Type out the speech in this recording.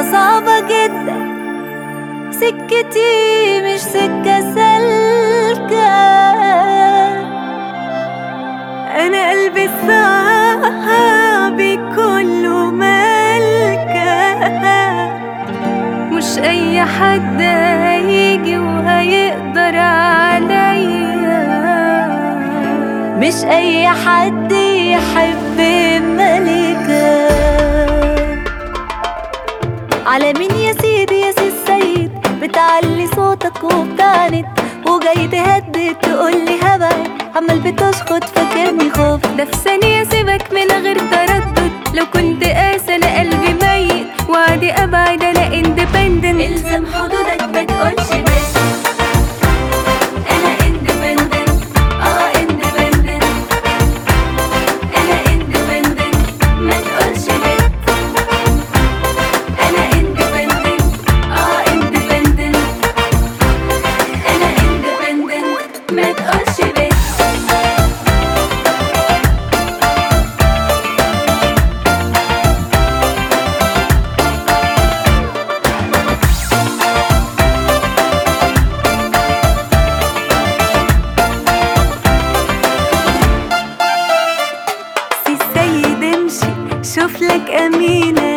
صعبة جدا، سكتي مش سكة سالكة. أنا قلبي الصعب كله ملكة، مش أي حد هيجي وهيقدر عليا، مش أي حد يحب ملكة. على مين يا سيدي يا سي السيد بتعلي صوتك وبتعند وجاي تهدد تقولي هبعد، عمال بتشخط فاكرني خوف. ده في ثانية سيبك من غير تردد، لو كنت قاسي انا قلبي ميت وعادي ابعد انا اندبندنت. الزم حدودك متقولش بس انا اندبندنت، اندبندنت. انا اندبندنت متقولش بس انا اندبندنت، اندبندنت. انا اندبندنت متقولش بس. شوف لك أمينة